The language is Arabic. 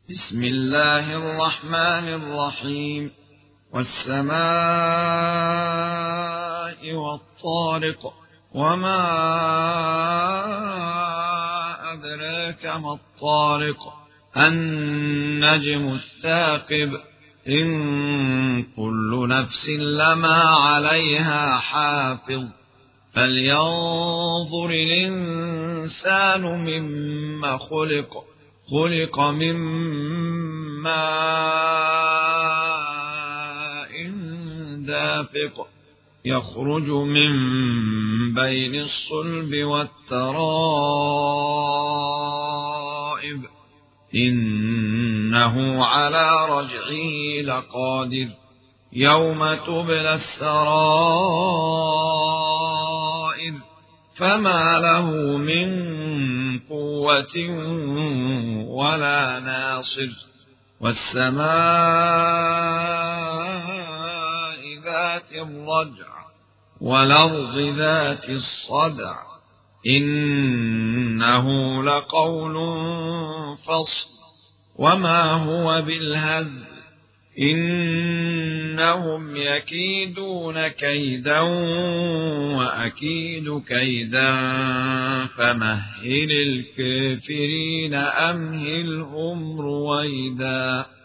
بسم الله الرحمن الرحيم. والسماء والطارق، وما أدراك ما الطارق، النجم الثاقب، إن كل نفس لما عليها حافظ، فلينظر الإنسان مما خلق من ماء دافق، يخرج من بين الصلب والترائب، إنه على رجعه لقادر، يوم تبلى السرائر، فما له من قوة ولا ناصر. والسماء ذات الرجع، والأرض ذات الصدع، إنه لقول فصل، وما هو بالهزل، إنهم يكيدون كيدا وأكيد كيدا، فمهل الكافرين أمهلهم رويدا.